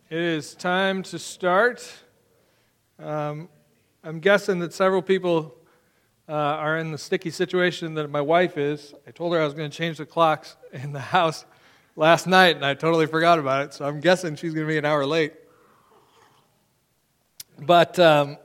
It is time to start. I'm guessing that several people are in the sticky situation that my wife is. I told her I was going to change the clocks in the house last night, and I totally forgot about it, so I'm guessing she's going to be an hour late. But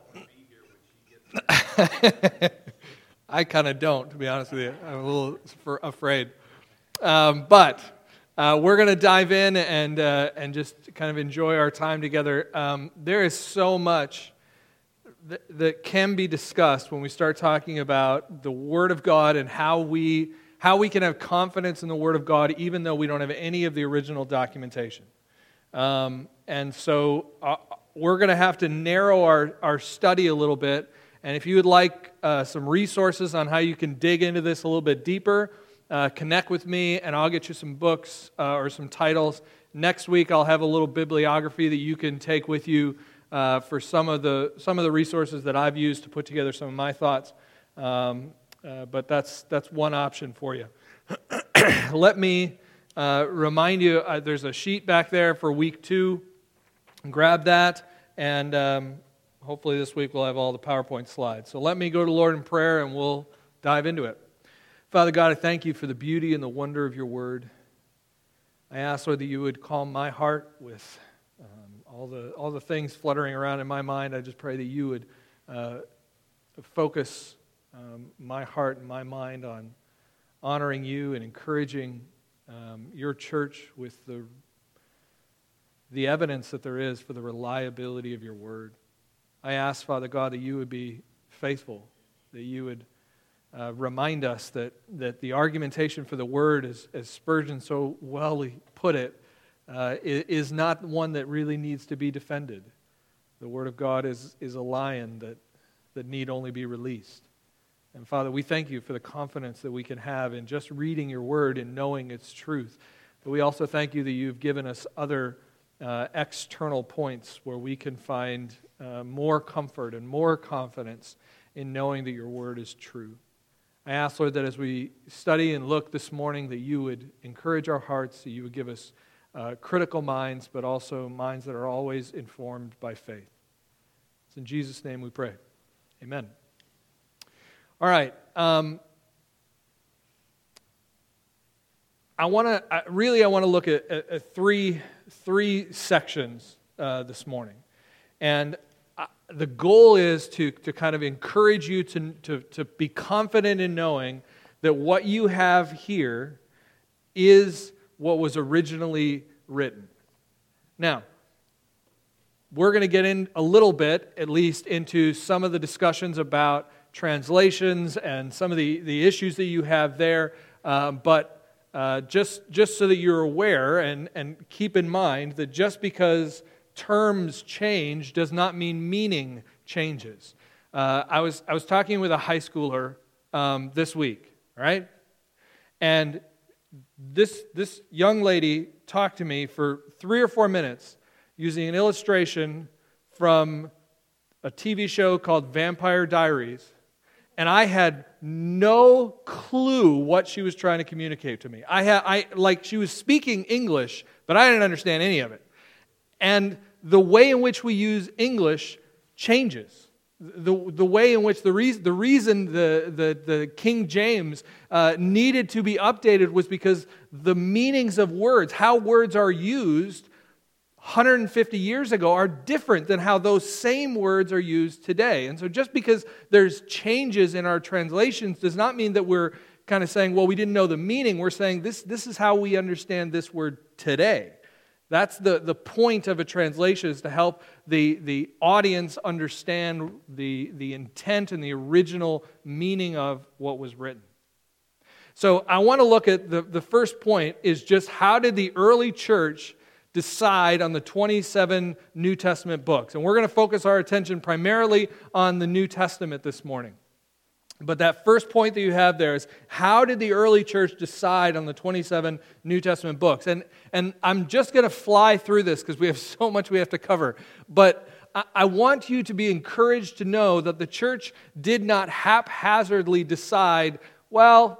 I kind of don't, to be honest with you. I'm a little afraid. But we're going to dive in and just kind of enjoy our time together. There is so much that can be discussed when we start talking about the Word of God and how we can have confidence in the Word of God even though we don't have any of the original documentation. And so we're going to have to narrow our study a little bit. And if you would like some resources on how you can dig into this a little bit deeper, connect with me, and I'll get you some books or some titles. Next week, I'll have a little bibliography that you can take with you for some of the resources that I've used to put together some of my thoughts. But that's one option for you. Let me remind you, there's a sheet back there for week 2. Grab that, and hopefully this week we'll have all the PowerPoint slides. So let me go to the Lord in prayer, and we'll dive into it. Father God, I thank you for the beauty and the wonder of your word. I ask, Lord, that you would calm my heart with all the things fluttering around in my mind. I just pray that you would focus my heart and my mind on honoring you and encouraging your church with the evidence that there is for the reliability of your word. I ask, Father God, that you would be faithful, that you would remind us that the argumentation for the word, as Spurgeon so well put it, is not one that really needs to be defended. The word of God is a lion that need only be released. And Father, we thank you for the confidence that we can have in just reading your word and knowing its truth. But we also thank you that you've given us other external points where we can find more comfort and more confidence in knowing that your word is true. I ask, Lord, that as we study and look this morning, that you would encourage our hearts, that you would give us critical minds, but also minds that are always informed by faith. It's in Jesus' name we pray. Amen. All right. I want to look at three sections this morning, and the goal is to kind of encourage you to be confident in knowing that what you have here is what was originally written. Now, we're going to get in a little bit, at least, into some of the discussions about translations and some of the issues that you have there, but just so that you're aware and keep in mind that just because terms change does not mean meaning changes. I was talking with a high schooler this week, right? And this young lady talked to me for 3 or 4 minutes using an illustration from a TV show called Vampire Diaries, and I had no clue what she was trying to communicate to me. She was speaking English, but I didn't understand any of it. And the way in which we use English changes. The way in which the reason the King James needed to be updated was because the meanings of words, how words are used 150 years ago, are different than how those same words are used today. And so just because there's changes in our translations does not mean that we're kind of saying, well, we didn't know the meaning. We're saying this is how we understand this word today. That's the point of a translation, is to help the audience understand the intent and the original meaning of what was written. So I want to look at the first point is just how did the early church decide on the 27 New Testament books? And we're going to focus our attention primarily on the New Testament this morning. But that first point that you have there is, how did the early church decide on the 27 New Testament books? And I'm just going to fly through this because we have so much we have to cover. But I want you to be encouraged to know that the church did not haphazardly decide, well,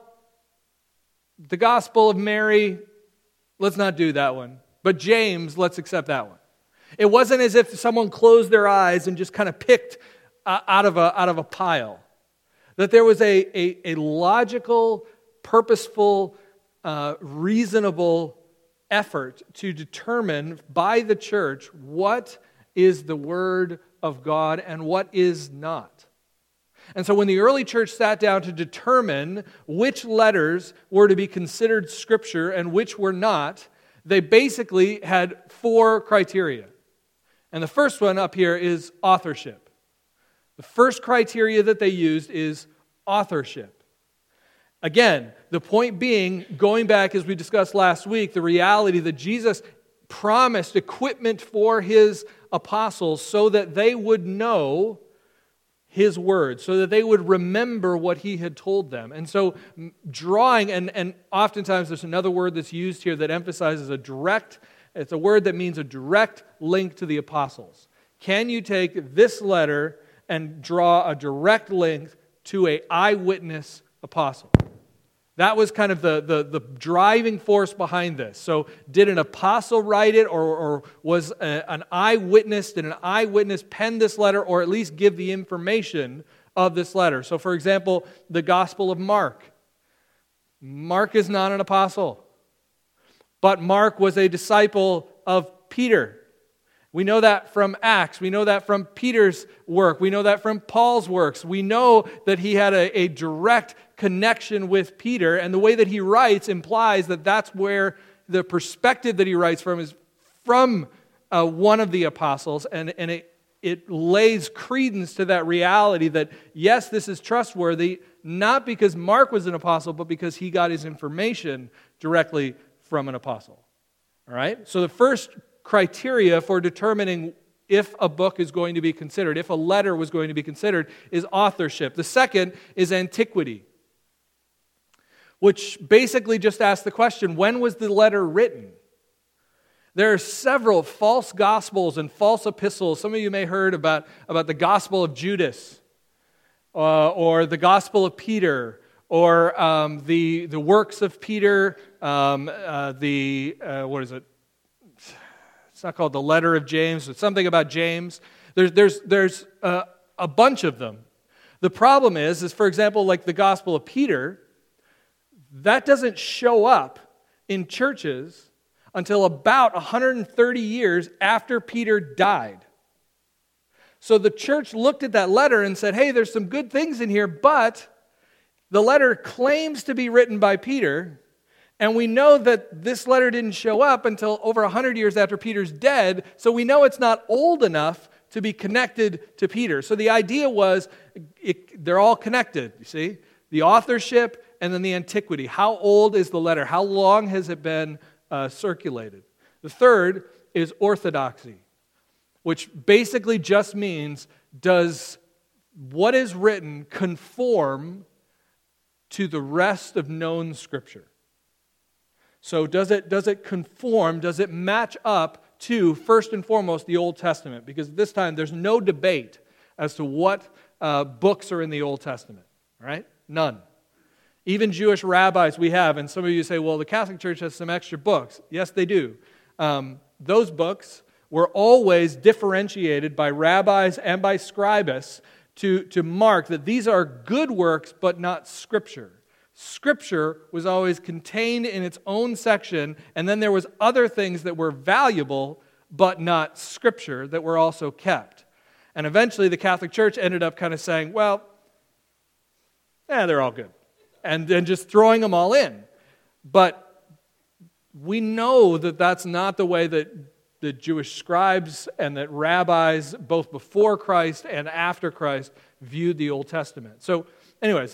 the Gospel of Mary, let's not do that one. But James, let's accept that one. It wasn't as if someone closed their eyes and just kind of picked out of a pile. That there was a logical, purposeful, reasonable effort to determine by the church what is the Word of God and what is not. And so when the early church sat down to determine which letters were to be considered Scripture and which were not, they basically had 4 criteria. And the first one up here is authorship. The first criteria that they used is authorship. Again, the point being, going back as we discussed last week, the reality that Jesus promised equipment for His apostles so that they would know His word, so that they would remember what He had told them. And so drawing, and oftentimes there's another word that's used here that emphasizes it's a word that means a direct link to the apostles. Can you take this letter and draw a direct link to an eyewitness apostle? That was kind of the driving force behind this. So did an apostle write it, or was an eyewitness, did an eyewitness pen this letter, or at least give the information of this letter? So for example, the Gospel of Mark. Mark is not an apostle, but Mark was a disciple of Peter. We know that from Acts. We know that from Peter's work. We know that from Paul's works. We know that he had a direct connection with Peter, and the way that he writes implies that that's where the perspective that he writes from is from one of the apostles, and it lays credence to that reality that, yes, this is trustworthy, not because Mark was an apostle, but because he got his information directly from an apostle. All right? So the first criteria for determining if a book is going to be considered, if a letter was going to be considered, is authorship. The second is antiquity, which basically just asks the question, when was the letter written? There are several false gospels and false epistles. Some of you may have heard about the Gospel of Judas, or the Gospel of Peter, or the works of Peter, what is it? It's not called the letter of James, but something about James. There's a bunch of them. The problem is, for example, like the Gospel of Peter, that doesn't show up in churches until about 130 years after Peter died. So the church looked at that letter and said, hey, there's some good things in here, but the letter claims to be written by Peter, and we know that this letter didn't show up until over 100 years after Peter's dead, so we know it's not old enough to be connected to Peter. So the idea was, they're all connected, you see? The authorship and then the antiquity. How old is the letter? How long has it been circulated? The third is orthodoxy, which basically just means, does what is written conform to the rest of known Scripture? So does it conform, does it match up to, first and foremost, the Old Testament? Because this time there's no debate as to what books are in the Old Testament, right? None. Even Jewish rabbis we have, and some of you say, well, the Catholic Church has some extra books. Yes, they do. Those books were always differentiated by rabbis and by scribes to mark that these are good works, but not Scripture. Scripture was always contained in its own section, and then there was other things that were valuable, but not Scripture, that were also kept. And eventually the Catholic Church ended up kind of saying, well, they're all good, and then just throwing them all in. But we know that that's not the way that the Jewish scribes and that rabbis, both before Christ and after Christ, viewed the Old Testament. So anyways,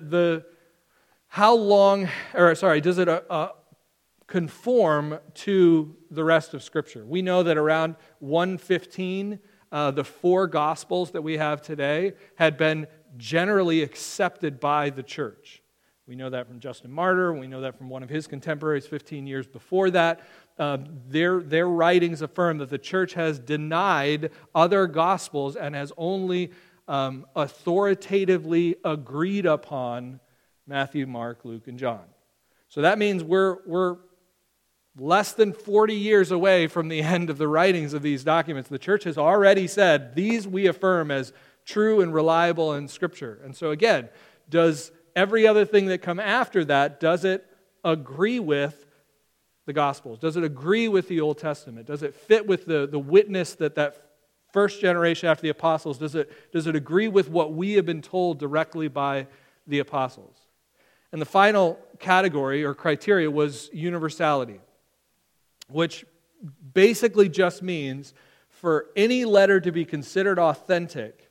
does it conform to the rest of Scripture? We know that around 115, the 4 Gospels that we have today had been generally accepted by the church. We know that from Justin Martyr. We know that from one of his contemporaries 15 years before that. Their writings affirm that the church has denied other Gospels and has only authoritatively agreed upon Matthew, Mark, Luke, and John. So that means we're less than 40 years away from the end of the writings of these documents, the church has already said, these we affirm as true and reliable in Scripture. And so again, does every other thing that come after that, does it agree with the Gospels? Does it agree with the Old Testament? Does it fit with the witness that first generation after the apostles? Does it agree with what we have been told directly by the apostles? And the final category or criteria was universality, which basically just means for any letter to be considered authentic,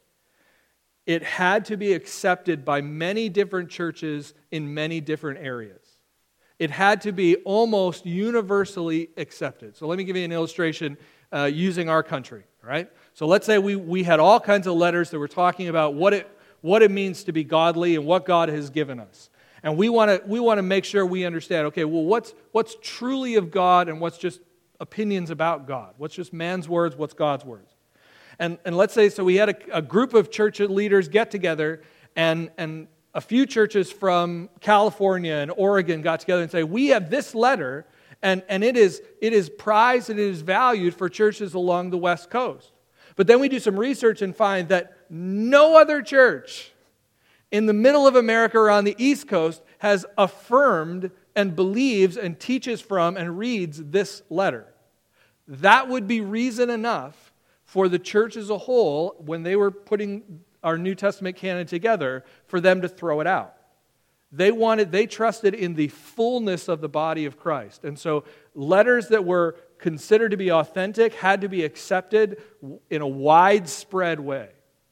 it had to be accepted by many different churches in many different areas. It had to be almost universally accepted. So let me give you an illustration using our country, right? So let's say we had all kinds of letters that were talking about what it means to be godly and what God has given us. And we want to make sure we understand, okay, well, what's truly of God and what's just opinions about God? What's just man's words, what's God's words? And let's say, so we had a group of church leaders get together, and a few churches from California and Oregon got together and say, we have this letter, and it is prized and it is valued for churches along the West Coast. But then we do some research and find that no other church in the middle of America or on the East Coast has affirmed and believes and teaches from and reads this letter. That would be reason enough for the church as a whole, when they were putting our New Testament canon together, for them to throw it out. They trusted in the fullness of the body of Christ. And so letters that were considered to be authentic had to be accepted in a widespread way.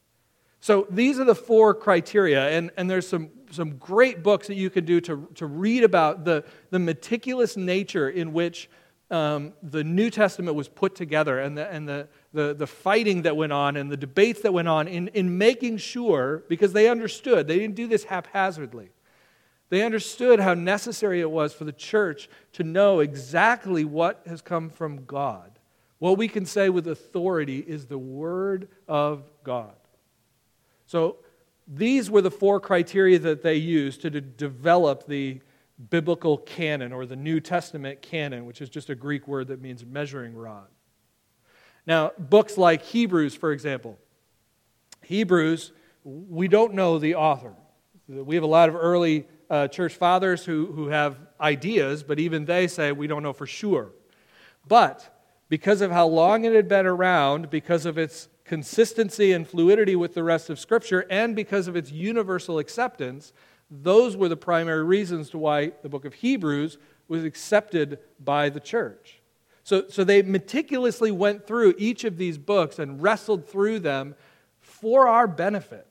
So these are the 4 criteria, and there's some great books that you can do to read about the meticulous nature in which the New Testament was put together, and the fighting that went on and the debates that went on in making sure, because they understood, they didn't do this haphazardly. They understood how necessary it was for the church to know exactly what has come from God. What we can say with authority is the Word of God. So these were the 4 criteria that they used to develop the biblical canon, or the New Testament canon, which is just a Greek word that means measuring rod. Now, books like Hebrews, for example. Hebrews, we don't know the author. We have a lot of early church fathers who have ideas, but even they say we don't know for sure. But because of how long it had been around, because of its consistency and fluidity with the rest of Scripture, and because of its universal acceptance, those were the primary reasons to why the book of Hebrews was accepted by the church. So they meticulously went through each of these books and wrestled through them for our benefit.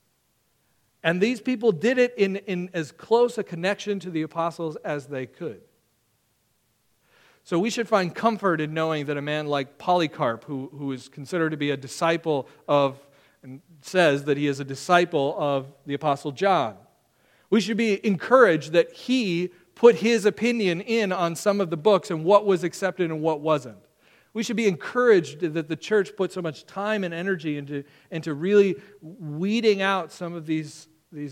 And these people did it in as close a connection to the apostles as they could. So we should find comfort in knowing that a man like Polycarp, who is considered to be a disciple of, and says that he is a disciple of the Apostle John, we should be encouraged that he put his opinion in on some of the books and what was accepted and what wasn't. We should be encouraged that the church put so much time and energy into really weeding out some of these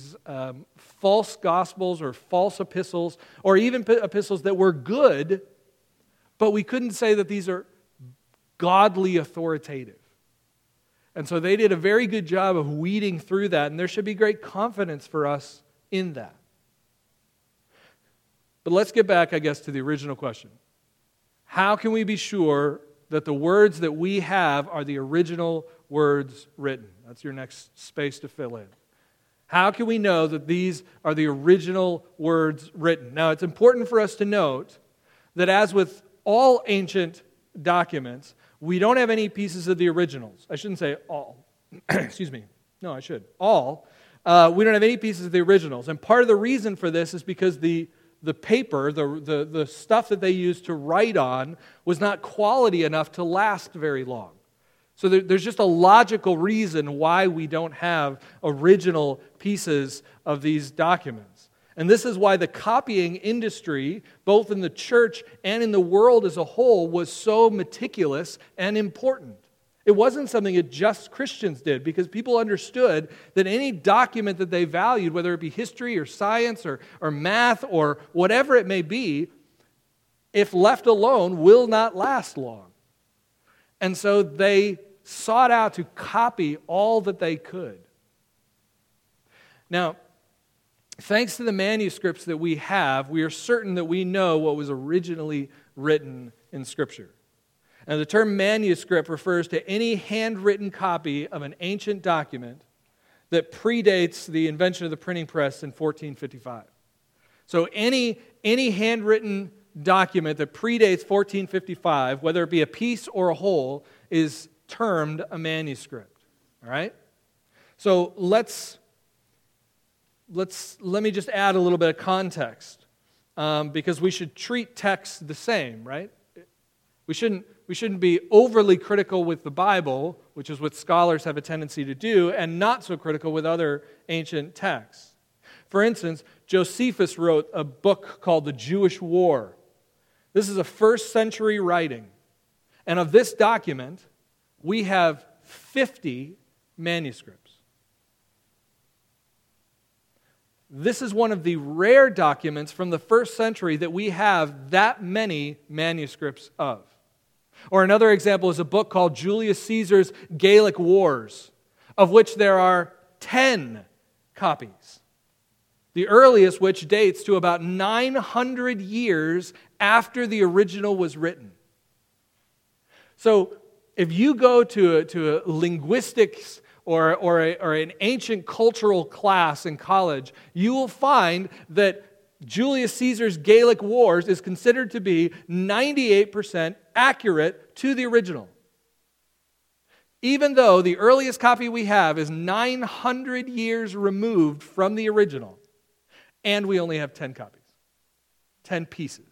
false gospels or false epistles, or even epistles that were good, but we couldn't say that these are godly authoritative. And so they did a very good job of weeding through that, and there should be great confidence for us in that. But let's get back, I guess, to the original question. How can we be sure that the words that we have are the original words written? That's your next space to fill in. How can we know that these are the original words written? Now, it's important for us to note that as with all ancient documents, we don't have any pieces of the originals. I shouldn't say all. Excuse me. No, I should. All. We don't have any pieces of the originals. And part of the reason for this is because the paper, the stuff that they used to write on, was not quality enough to last very long. So there's just a logical reason why we don't have original pieces of these documents. And this is why the copying industry, both in the church and in the world as a whole, was so meticulous and important. It wasn't something that just Christians did, because people understood that any document that they valued, whether it be history or science or math or whatever it may be, if left alone, will not last long. And so they sought out to copy all that they could. Now, thanks to the manuscripts that we have, we are certain that we know what was originally written in Scripture. And the term manuscript refers to any handwritten copy of an ancient document that predates the invention of the printing press in 1455. So any handwritten document that predates 1455, whether it be a piece or a whole, is termed a manuscript. All right? So let me just add a little bit of context, because we should treat texts the same, right? We shouldn't be overly critical with the Bible, which is what scholars have a tendency to do, and not so critical with other ancient texts. For instance, Josephus wrote a book called The Jewish War. This is a first century writing. And of this document, we have 50 manuscripts. This is one of the rare documents from the first century that we have that many manuscripts of. Or another example is a book called Julius Caesar's Gallic Wars, of which there are 10 copies. The earliest which dates to about 900 years after the original was written. So if you go to a linguistics or an ancient cultural class in college, you will find that Julius Caesar's Gallic Wars is considered to be 98% accurate to the original. Even though the earliest copy we have is 900 years removed from the original, and we only have 10 copies, 10 pieces.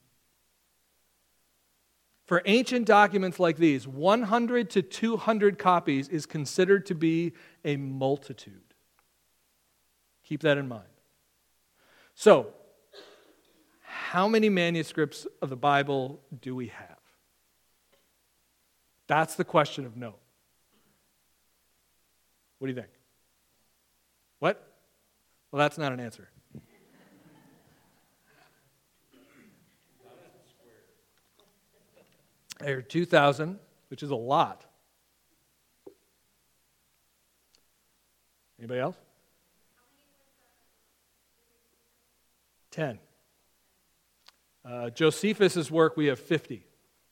For ancient documents like these, 100 to 200 copies is considered to be a multitude. Keep that in mind. So, how many manuscripts of the Bible do we have? That's the question of note. What do you think? What? Well, that's not an answer. There are 2,000, which is a lot. Anybody else? 10. Josephus' work, we have 50.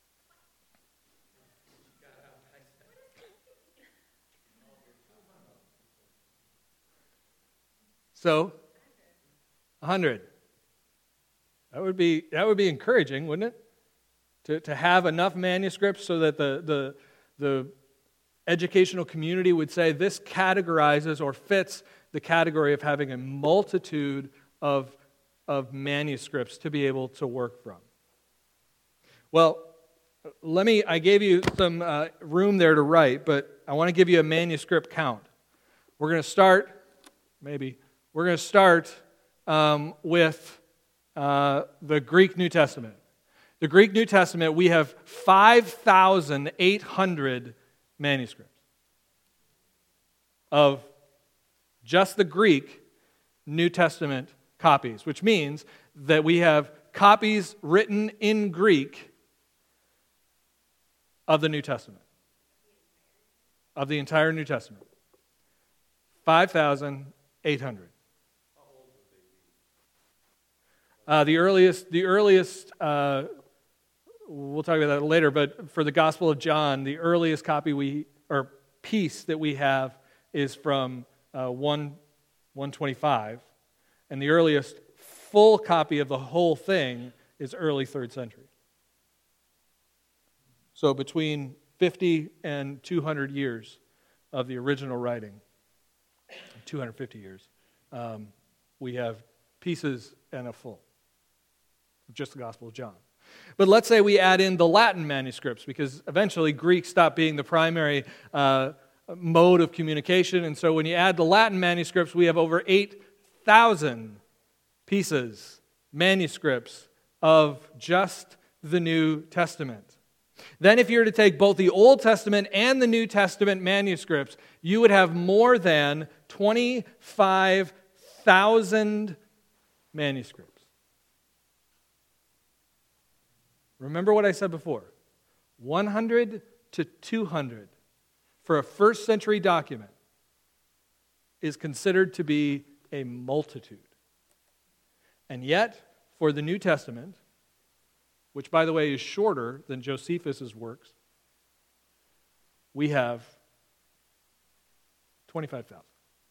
So, 100. That would be encouraging, wouldn't it? To have enough manuscripts so that the educational community would say this categorizes or fits the category of having a multitude of manuscripts to be able to work from. Well, I gave you some room there to write, but I want to give you a manuscript count. We're going to start with the Greek New Testament. The Greek New Testament, we have 5,800 manuscripts of just the Greek New Testament copies, which means that we have copies written in Greek of the New Testament, of the entire New Testament. 5,800. The earliest. We'll talk about that later, but for the Gospel of John, the earliest copy piece that we have is from 125, and the earliest full copy of the whole thing is early 3rd century. So between 50 and 200 years of the original writing, 250 years, we have pieces and a full, just the Gospel of John. But let's say we add in the Latin manuscripts, because eventually Greek stopped being the primary mode of communication, and so when you add the Latin manuscripts, we have over 8,000 pieces, manuscripts of just the New Testament. Then if you were to take both the Old Testament and the New Testament manuscripts, you would have more than 25,000 manuscripts. Remember what I said before. 100 to 200 for a first century document is considered to be a multitude. And yet, for the New Testament, which by the way is shorter than Josephus' works, we have 25,000.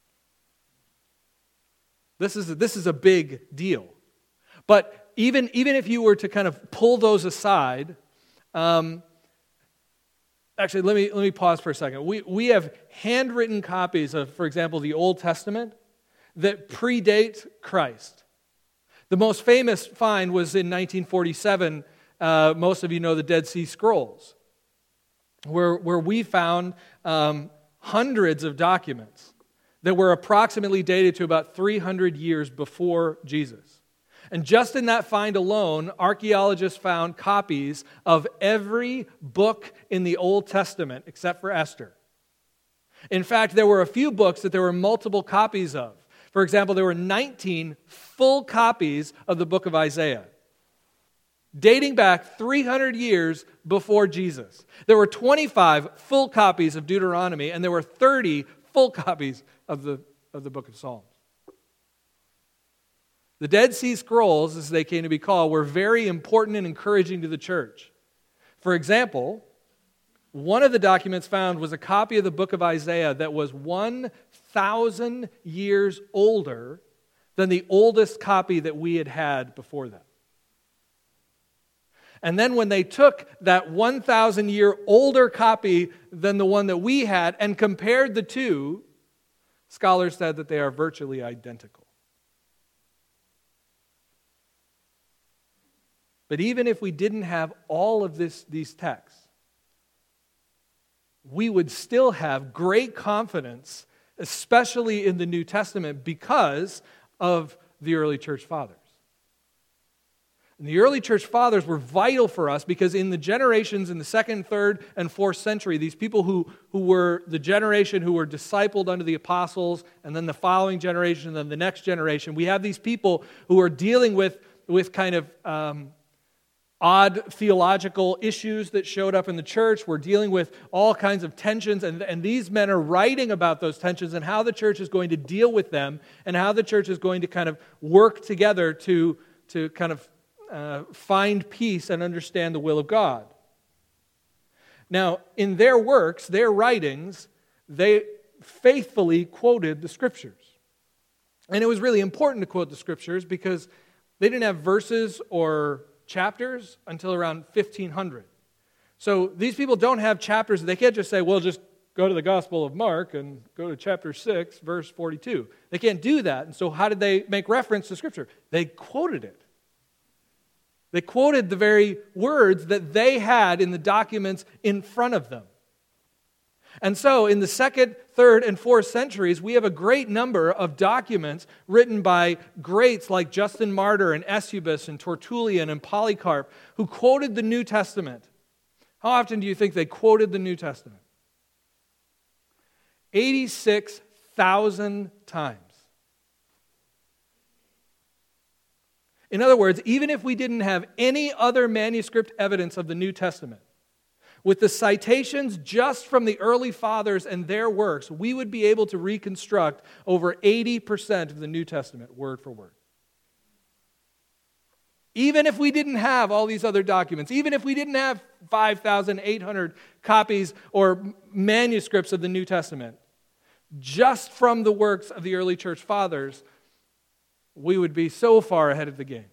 This is a big deal. But even if you were to kind of pull those aside, actually, let me pause for a second. We have handwritten copies of, for example, the Old Testament that predate Christ. The most famous find was in 1947. Most of you know the Dead Sea Scrolls, where we found hundreds of documents that were approximately dated to about 300 years before Jesus. And just in that find alone, archaeologists found copies of every book in the Old Testament except for Esther. In fact, there were a few books that there were multiple copies of. For example, there were 19 full copies of the book of Isaiah, dating back 300 years before Jesus. There were 25 full copies of Deuteronomy, and there were 30 full copies of the book of Psalms. The Dead Sea Scrolls, as they came to be called, were very important and encouraging to the church. For example, one of the documents found was a copy of the book of Isaiah that was 1,000 years older than the oldest copy that we had had before that. And then when they took that 1,000-year older copy than the one that we had and compared the two, scholars said that they are virtually identical. But even if we didn't have all of these texts, we would still have great confidence, especially in the New Testament, because of the early church fathers. And the early church fathers were vital for us because in the generations in the 2nd, 3rd, and 4th century, these people who were the generation who were discipled under the apostles, and then the following generation, and then the next generation, we have these people who are dealing with kind of odd theological issues that showed up in the church. We're dealing with all kinds of tensions, and these men are writing about those tensions and how the church is going to deal with them and how the church is going to kind of work together to kind of find peace and understand the will of God. Now, in their works, their writings, they faithfully quoted the Scriptures. And it was really important to quote the Scriptures because they didn't have verses or chapters until around 1500. So these people don't have chapters. They can't just say, well, just go to the Gospel of Mark and go to chapter 6, verse 42. They can't do that. And so how did they make reference to Scripture? They quoted it. They quoted the very words that they had in the documents in front of them. And so in the 2nd, 3rd, and 4th centuries, we have a great number of documents written by greats like Justin Martyr and Eusebius and Tertullian and Polycarp who quoted the New Testament. How often do you think they quoted the New Testament? 86,000 times. In other words, even if we didn't have any other manuscript evidence of the New Testament, with the citations just from the early fathers and their works, we would be able to reconstruct over 80% of the New Testament word for word. Even if we didn't have all these other documents, even if we didn't have 5,800 copies or manuscripts of the New Testament, just from the works of the early church fathers, we would be so far ahead of the game.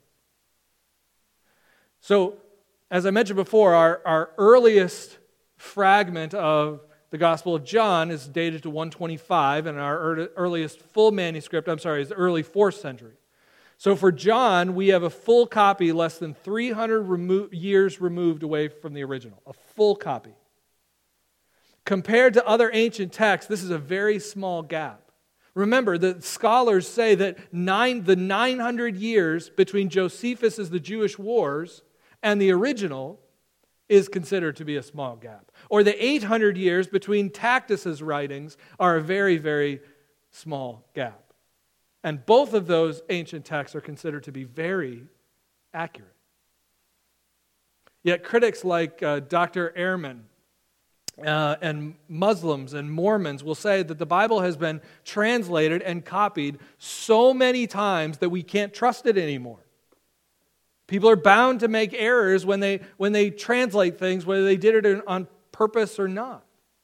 So, as I mentioned before, our earliest fragment of the Gospel of John is dated to 125, and our earliest full manuscript, is the early 4th century. So for John, we have a full copy less than 300 years removed away from the original, a full copy. Compared to other ancient texts, this is a very small gap. Remember, the scholars say that the 900 years between Josephus' The Jewish Wars and the original is considered to be a small gap. Or the 800 years between Tacitus' writings are a very, very small gap. And both of those ancient texts are considered to be very accurate. Yet critics like Dr. Ehrman and Muslims and Mormons will say that the Bible has been translated and copied so many times that we can't trust it anymore. People are bound to make errors when they translate things, whether they did it on purpose or not.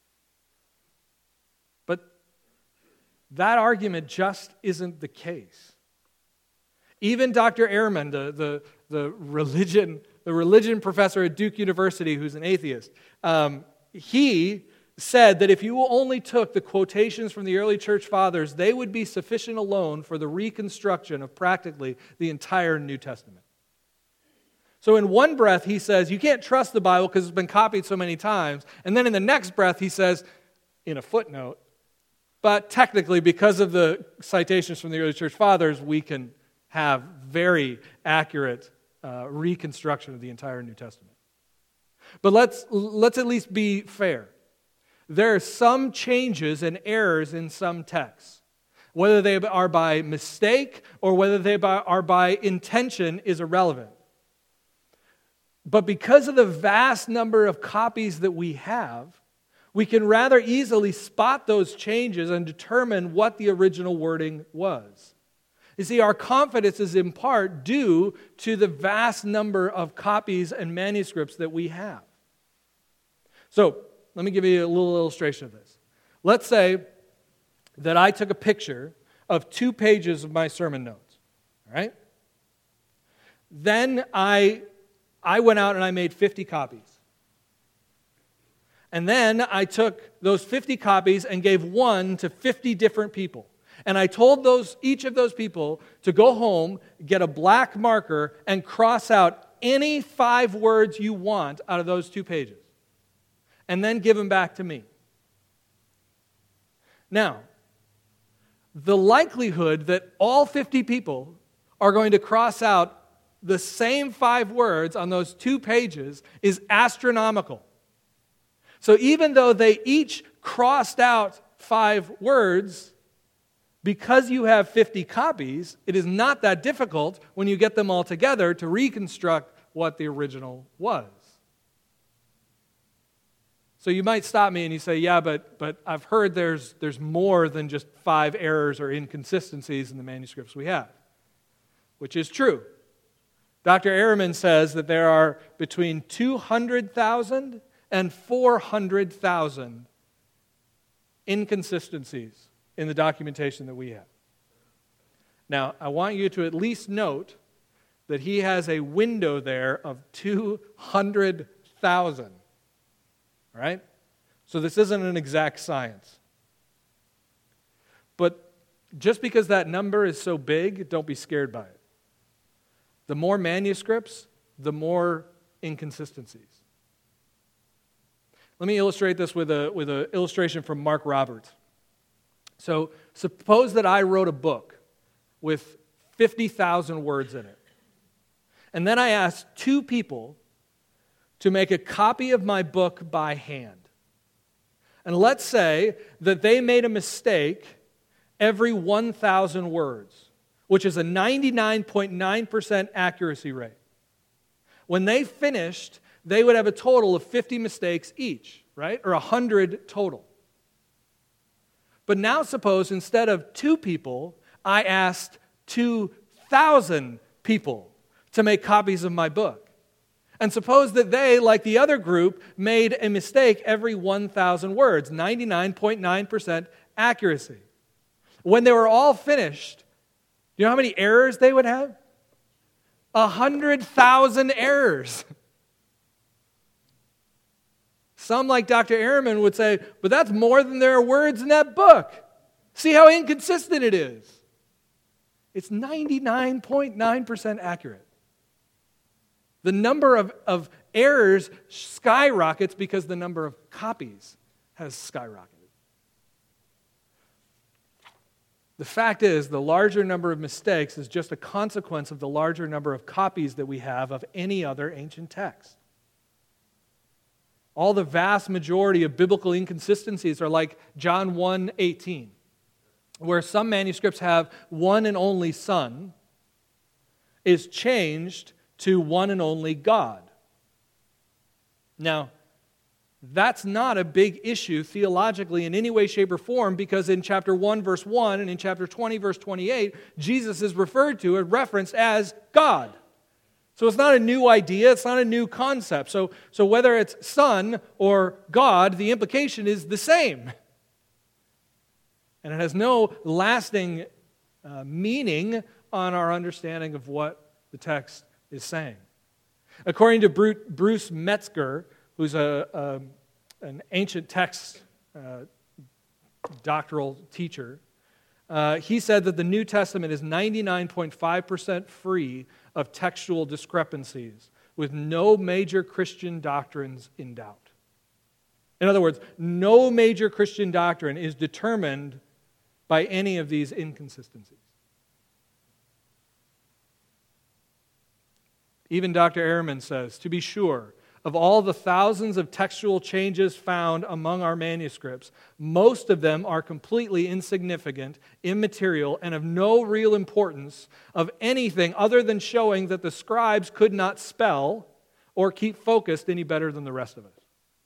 But that argument just isn't the case. Even Dr. Ehrman, the religion professor at Duke University, who's an atheist, he said that if you only took the quotations from the early church fathers, they would be sufficient alone for the reconstruction of practically the entire New Testament. So in one breath, he says, you can't trust the Bible because it's been copied so many times. And then in the next breath, he says, in a footnote, but technically, because of the citations from the early church fathers, we can have very accurate reconstruction of the entire New Testament. But let's at least be fair. There are some changes and errors in some texts. Whether they are by mistake or whether they are by intention is irrelevant. But because of the vast number of copies that we have, we can rather easily spot those changes and determine what the original wording was. You see, our confidence is in part due to the vast number of copies and manuscripts that we have. So, let me give you a little illustration of this. Let's say that I took a picture of 2 pages of my sermon notes, all right? Then I went out and I made 50 copies. And then I took those 50 copies and gave one to 50 different people. And I told each of those people to go home, get a black marker, and cross out any 5 words you want out of those 2 pages. And then give them back to me. Now, the likelihood that all 50 people are going to cross out the same 5 words on those 2 pages is astronomical. So even though they each crossed out 5 words, because you have 50 copies, it is not that difficult when you get them all together to reconstruct what the original was. So you might stop me and you say, yeah, but I've heard there's more than just 5 errors or inconsistencies in the manuscripts we have, which is true. Dr. Ehrman says that there are between 200,000 and 400,000 inconsistencies in the documentation that we have. Now, I want you to at least note that he has a window there of 200,000. Right? So this isn't an exact science. But just because that number is so big, don't be scared by it. The more manuscripts, the more inconsistencies. Let me illustrate this with an illustration from Mark Roberts. So suppose that I wrote a book with 50,000 words in it. And then I asked 2 people to make a copy of my book by hand. And let's say that they made a mistake every 1,000 words, which is a 99.9% accuracy rate. When they finished, they would have a total of 50 mistakes each, right? Or 100 total. But now suppose instead of 2 people, I asked 2,000 people to make copies of my book. And suppose that they, like the other group, made a mistake every 1,000 words, 99.9% accuracy. When they were all finished, you know how many errors they would have? 100,000 errors. Some, like Dr. Ehrman, would say, but that's more than there are words in that book. See how inconsistent it is. It's 99.9% accurate. The number of errors skyrockets because the number of copies has skyrocketed. The fact is, the larger number of mistakes is just a consequence of the larger number of copies that we have of any other ancient text. All the vast majority of biblical inconsistencies are like John 1:18, where some manuscripts have one and only Son is changed to one and only God. Now, that's not a big issue theologically in any way, shape, or form, because in chapter 1, verse 1, and in chapter 20, verse 28, Jesus is referred to and referenced as God. So it's not a new idea, it's not a new concept. So whether it's Son or God, the implication is the same. And it has no lasting meaning on our understanding of what the text is saying. According to Bruce Metzger, who's an ancient text doctoral teacher, he said that the New Testament is 99.5% free of textual discrepancies, with no major Christian doctrines in doubt. In other words, no major Christian doctrine is determined by any of these inconsistencies. Even Dr. Ehrman says, to be sure, of all the thousands of textual changes found among our manuscripts, most of them are completely insignificant, immaterial, and of no real importance of anything other than showing that the scribes could not spell or keep focused any better than the rest of us.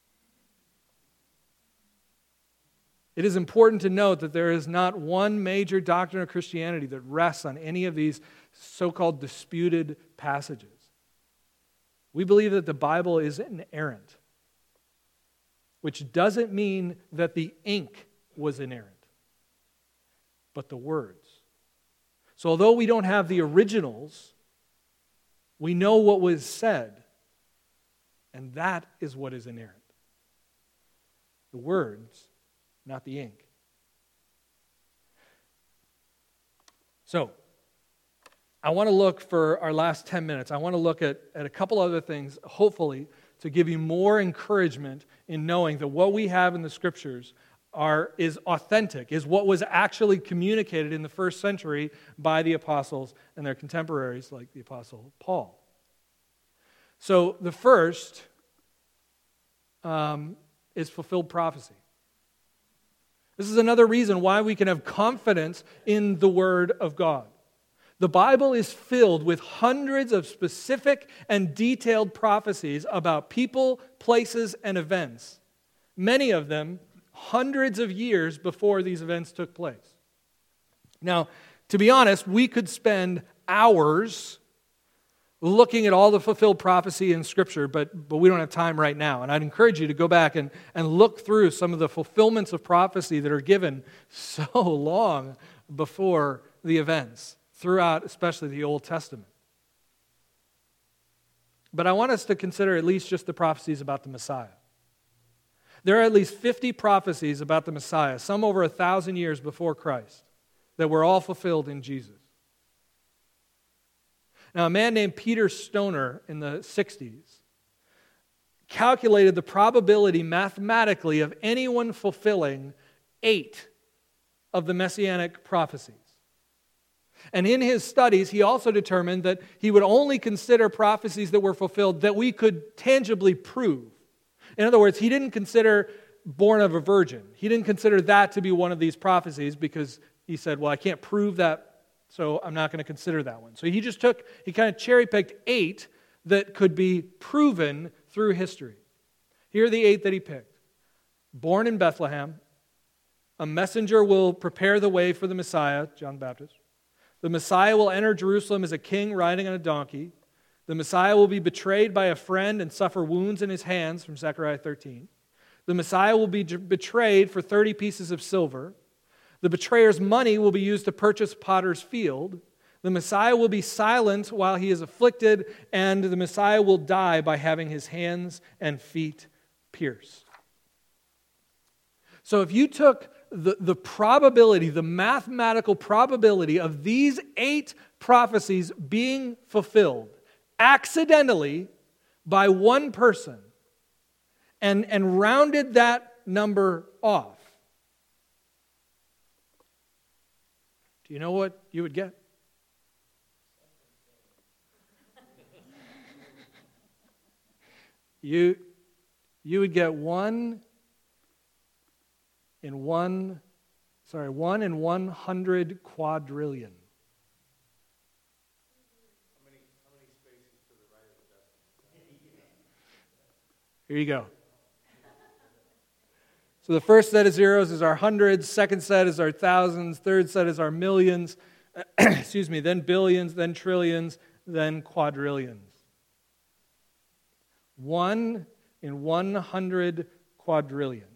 It is important to note that there is not one major doctrine of Christianity that rests on any of these so-called disputed passages. We believe that the Bible is inerrant, which doesn't mean that the ink was inerrant, but the words. So although we don't have the originals, we know what was said, and that is what is inerrant. The words, not the ink. So, I want to look for our last 10 minutes. I want to look at a couple other things, hopefully, to give you more encouragement in knowing that what we have in the Scriptures is authentic, is what was actually communicated in the first century by the apostles and their contemporaries like the Apostle Paul. So the first is fulfilled prophecy. This is another reason why we can have confidence in the Word of God. The Bible is filled with hundreds of specific and detailed prophecies about people, places, and events, many of them hundreds of years before these events took place. Now, to be honest, we could spend hours looking at all the fulfilled prophecy in Scripture, but we don't have time right now. And I'd encourage you to go back and look through some of the fulfillments of prophecy that are given so long before the events, throughout especially the Old Testament. But I want us to consider at least just the prophecies about the Messiah. There are at least 50 prophecies about the Messiah, some over 1,000 years before Christ, that were all fulfilled in Jesus. Now, a man named Peter Stoner in the 60s calculated the probability mathematically of anyone fulfilling 8 of the messianic prophecies. And in his studies, he also determined that he would only consider prophecies that were fulfilled that we could tangibly prove. In other words, he didn't consider born of a virgin. He didn't consider that to be one of these prophecies because he said, well, I can't prove that, so I'm not going to consider that one. So he kind of cherry-picked 8 that could be proven through history. Here are the 8 that he picked. Born in Bethlehem, a messenger will prepare the way for the Messiah, John the Baptist. The Messiah will enter Jerusalem as a king riding on a donkey. The Messiah will be betrayed by a friend and suffer wounds in his hands, from Zechariah 13. The Messiah will be betrayed for 30 pieces of silver. The betrayer's money will be used to purchase potter's field. The Messiah will be silent while he is afflicted, and the Messiah will die by having his hands and feet pierced. So if you took the probability, the mathematical probability of these 8 prophecies being fulfilled accidentally by one person and rounded that number off, do you know what you would get? You would get 1 in 100 quadrillion. How many spaces to the right of the decimal? Here you go. So the first set of zeros is our hundreds, second set is our thousands, third set is our millions, then billions, then trillions, then quadrillions. 1 in 100 quadrillion.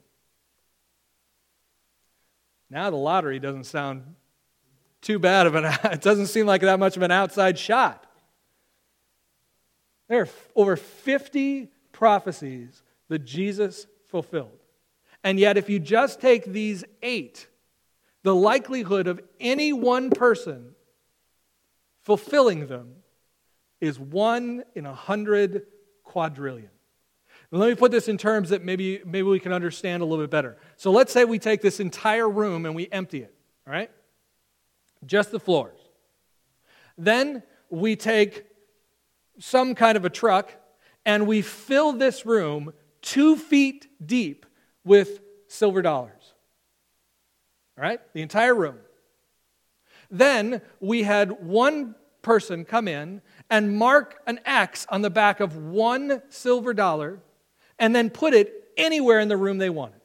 Now the lottery doesn't sound too bad it doesn't seem like that much of an outside shot. There are over 50 prophecies that Jesus fulfilled. And yet, if you just take these 8, the likelihood of any one person fulfilling them is 1 in 100 quadrillion. Now, let me put this in terms that maybe we can understand a little bit better. So let's say we take this entire room and we empty it, all right? Just the floors. Then we take some kind of a truck and we fill this room 2 feet deep with silver dollars. All right? The entire room. Then we had one person come in and mark an X on the back of one silver dollar and then put it anywhere in the room they wanted.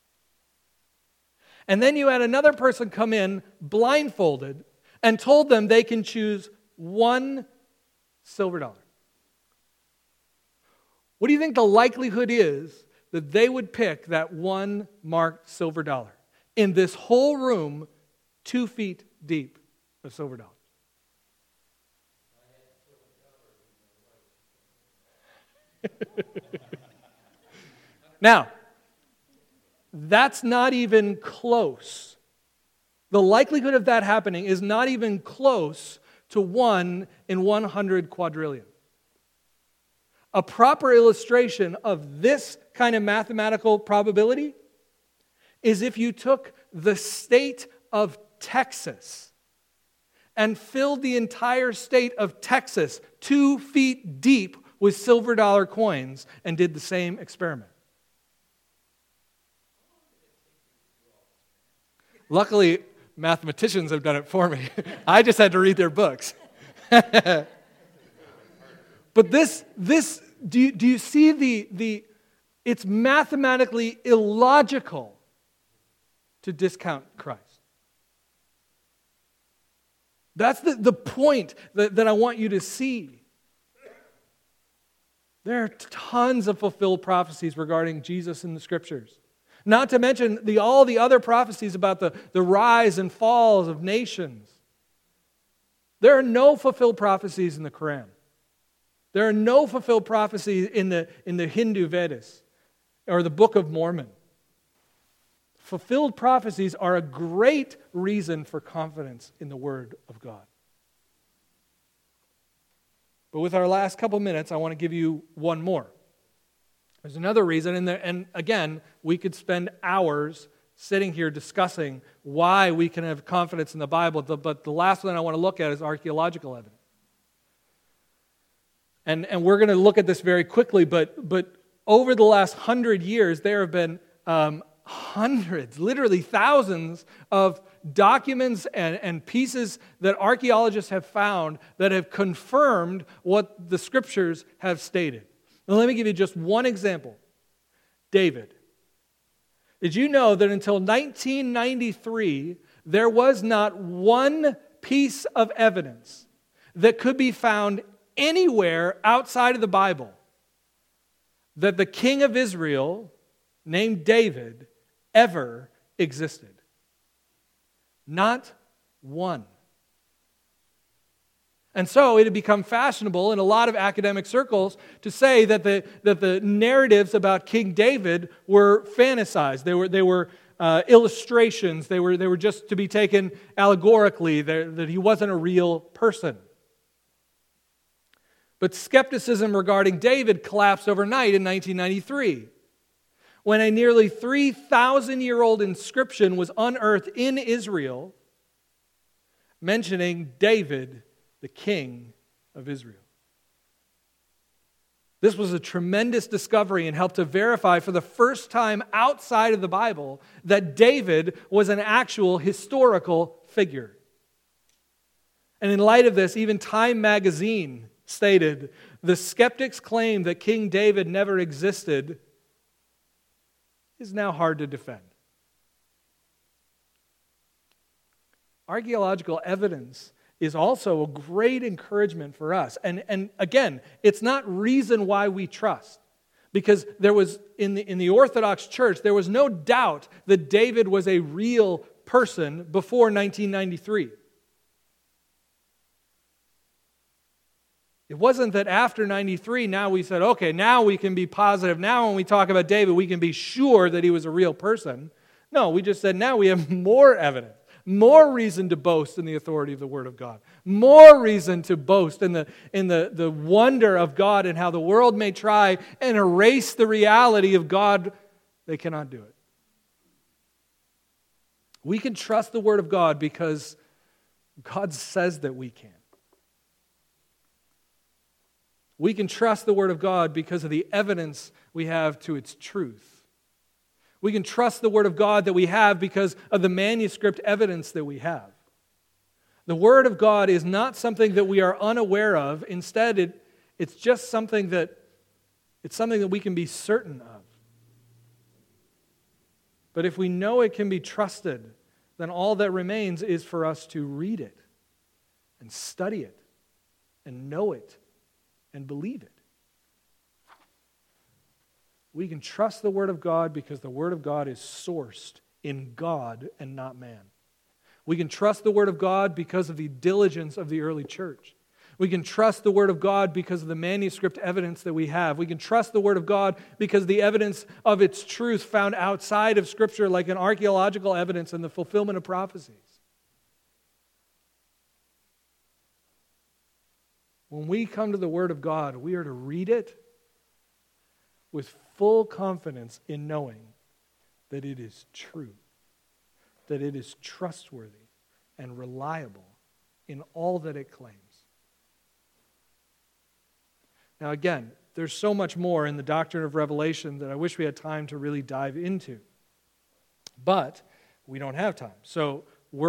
And then you had another person come in blindfolded and told them they can choose one silver dollar. What do you think the likelihood is that they would pick that one marked silver dollar in this whole room 2 feet deep of silver dollars? Now, that's not even close. The likelihood of that happening is not even close to 1 in 100 quadrillion. A proper illustration of this kind of mathematical probability is if you took the state of Texas and filled the entire state of Texas 2 feet deep with silver dollar coins and did the same experiment. Luckily, mathematicians have done it for me. I just had to read their books. But this, do you see it's mathematically illogical to discount Christ. That's the point that I want you to see. There are tons of fulfilled prophecies regarding Jesus in the Scriptures. Not to mention all the other prophecies about the rise and falls of nations. There are no fulfilled prophecies in the Quran. There are no fulfilled prophecies in the Hindu Vedas or the Book of Mormon. Fulfilled prophecies are a great reason for confidence in the Word of God. But with our last couple minutes, I want to give you one more. There's another reason, and again, we could spend hours sitting here discussing why we can have confidence in the Bible, but the last one I want to look at is archaeological evidence. And we're going to look at this very quickly, but over the last 100 years, there have been hundreds, literally thousands of documents and pieces that archaeologists have found that have confirmed what the Scriptures have stated. Now, let me give you just one example. David. Did you know that until 1993, there was not one piece of evidence that could be found anywhere outside of the Bible that the king of Israel, named David, ever existed? Not one. And so it had become fashionable in a lot of academic circles to say that the narratives about King David were fantasized. They were illustrations. They were just to be taken allegorically. That he wasn't a real person. But skepticism regarding David collapsed overnight in 1993, when a nearly 3,000-year-old inscription was unearthed in Israel mentioning David, the king of Israel. This was a tremendous discovery and helped to verify for the first time outside of the Bible that David was an actual historical figure. And in light of this, even Time magazine stated the skeptics' claim that King David never existed is now hard to defend. Archaeological evidence is also a great encouragement for us. And again, it's not reason why we trust. Because there was, in the Orthodox Church, there was no doubt that David was a real person before 1993. It wasn't that after 93, now we said, okay, now we can be positive. Now when we talk about David, we can be sure that he was a real person. No, we just said now we have more evidence, more reason to boast in the authority of the Word of God, more reason to boast in the wonder of God and how the world may try and erase the reality of God. They cannot do it. We can trust the Word of God because God says that we can. We can trust the Word of God because of the evidence we have to its truth. We can trust the Word of God that we have because of the manuscript evidence that we have. The Word of God is not something that we are unaware of. Instead, it's just something that we can be certain of. But if we know it can be trusted, then all that remains is for us to read it and study it and know it and believe it. We can trust the Word of God because the Word of God is sourced in God and not man. We can trust the Word of God because of the diligence of the early church. We can trust the Word of God because of the manuscript evidence that we have. We can trust the Word of God because of the evidence of its truth found outside of Scripture, like an archaeological evidence and the fulfillment of prophecies. When we come to the Word of God, we are to read it with full confidence in knowing that it is true, that it is trustworthy and reliable in all that it claims. Now again, there's so much more in the doctrine of Revelation that I wish we had time to really dive into. But we don't have time. So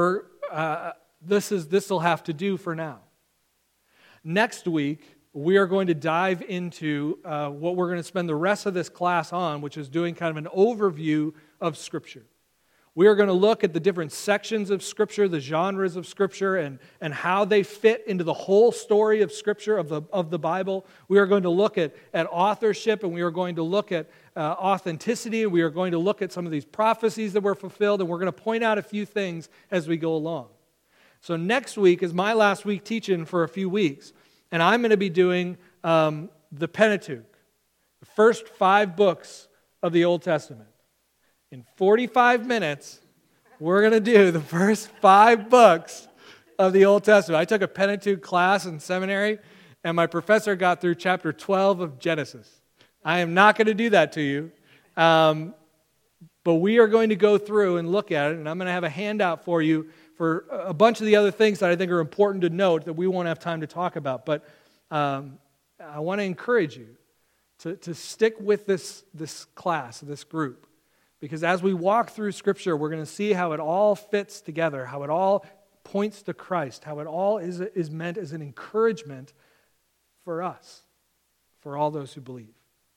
this will have to do for now. Next week, we are going to dive into what we're going to spend the rest of this class on, which is doing kind of an overview of Scripture. We are going to look at the different sections of Scripture, the genres of Scripture, and how they fit into the whole story of Scripture, of the Bible. We are going to look at authorship, and we are going to look at authenticity. We are going to look at some of these prophecies that were fulfilled, and we're going to point out a few things as we go along. So next week is my last week teaching for a few weeks, and I'm going to be doing the Pentateuch, the first 5 books of the Old Testament. In 45 minutes, we're going to do the first 5 books of the Old Testament. I took a Pentateuch class in seminary, and my professor got through chapter 12 of Genesis. I am not going to do that to you, but we are going to go through and look at it, and I'm going to have a handout for you for a bunch of the other things that I think are important to note that we won't have time to talk about. But I want to encourage you to stick with this class, this group. Because as we walk through Scripture, we're going to see how it all fits together, how it all points to Christ, how it all is meant as an encouragement for us, for all those who believe.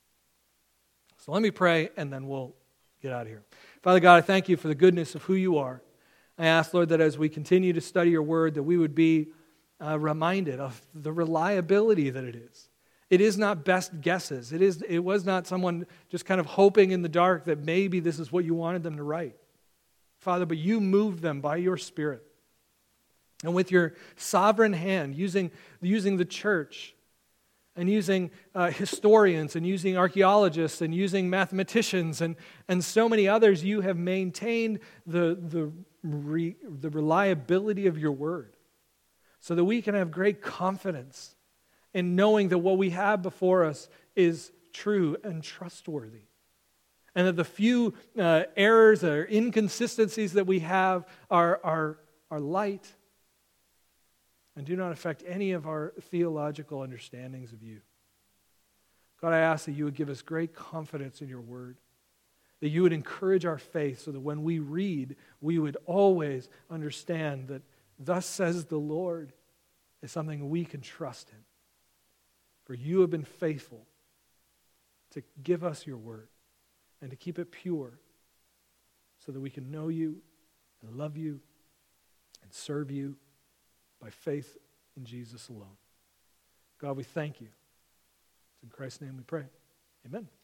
So let me pray, and then we'll get out of here. Father God, I thank you for the goodness of who you are. I ask, Lord, that as we continue to study your word, that we would be reminded of the reliability that it is. It is not best guesses. It was not someone just kind of hoping in the dark that maybe this is what you wanted them to write. Father, but you moved them by your Spirit. And with your sovereign hand, using the church and using historians and using archaeologists and using mathematicians and so many others, you have maintained the reliability of your word so that we can have great confidence in knowing that what we have before us is true and trustworthy. And that the few errors or inconsistencies that we have are light and do not affect any of our theological understandings of you. God, I ask that you would give us great confidence in your word, that you would encourage our faith so that when we read, we would always understand that thus says the Lord is something we can trust in. For you have been faithful to give us your word and to keep it pure so that we can know you and love you and serve you by faith in Jesus alone. God, we thank you. It's in Christ's name we pray. Amen.